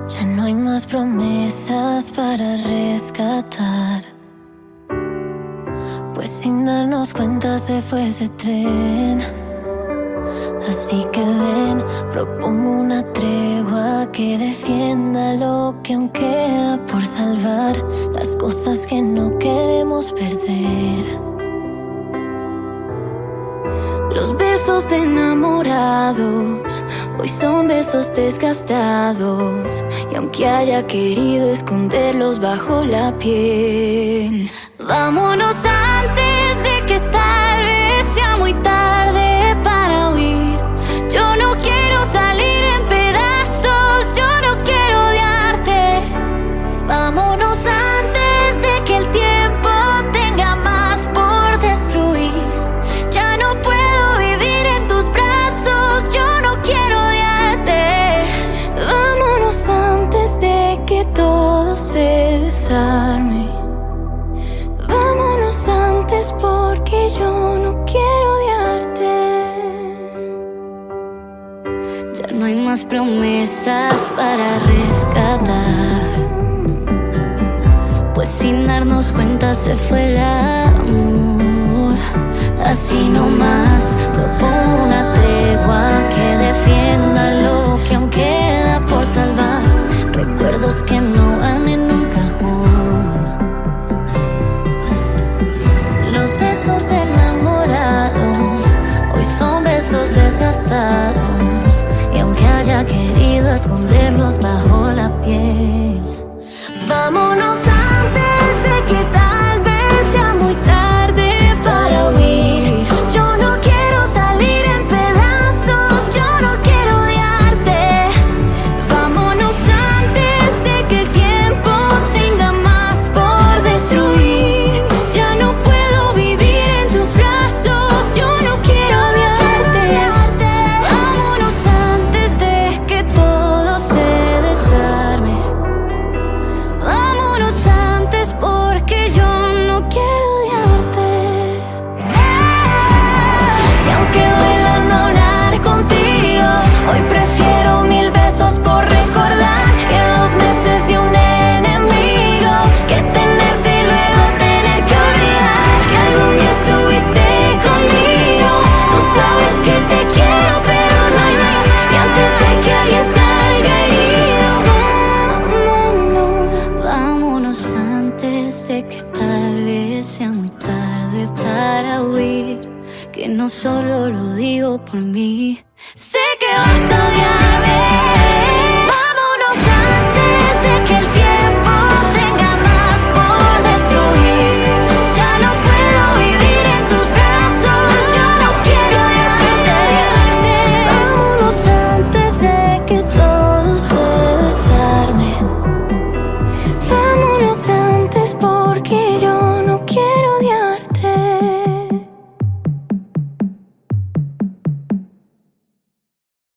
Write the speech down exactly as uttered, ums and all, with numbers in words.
Ya no hay más promesas para rescatar, pues sin darnos cuenta se fue ese tren. Así que ven, propongo una tregua que defienda lo que aún queda por salvar, las cosas que no queremos perder. Los besos de enamorados hoy son besos desgastados, y aunque haya querido esconderlos bajo la piel, vámonos antes de que tal vez sea muy tarde para huir. Yo no quiero salir en pedazos, yo no quiero odiarte. Vámonos antes de que el tiempo tenga más por destruir. Ya no puedo vivir en tus brazos, yo no quiero odiarte. Vámonos antes de que todo se desarme. Vámonos antes porque yo no quiero odiarte. Ya no hay más promesas para rescatar, pues sin darnos cuenta se fue el amor. Así nomás propongo una tregua que defienda lo que aún queda por salvar, recuerdos que no van en un cajón. Los besos enamorados hoy son besos desgastados, y aunque haya querido esconderlos bajo la piel, vámonos antes de que tal vez sea muy tarde para huir. Yo no quiero salir en pedazos, yo no quiero odiarte. Vámonos antes de que el tiempo tenga más por destruir. Ya no puedo vivir en tus brazos, yo no quiero odiarte. Vámonos antes de que todo se desarme. Vámonos antes porque yo no quiero odiarte. Y aunque duela no hablar contigo, hoy prefiero mil besos por recordar que dos meses y un enemigo, que tenerte y luego tener que olvidar que algún día estuviste conmigo. Tú sabes que te quiero pero no hay más, y antes de que alguien salga herido, vámonos, vámonos antes de que tal vez sea muy tarde para huir. Que no solo lo digo por mí, sé que vas a odiar.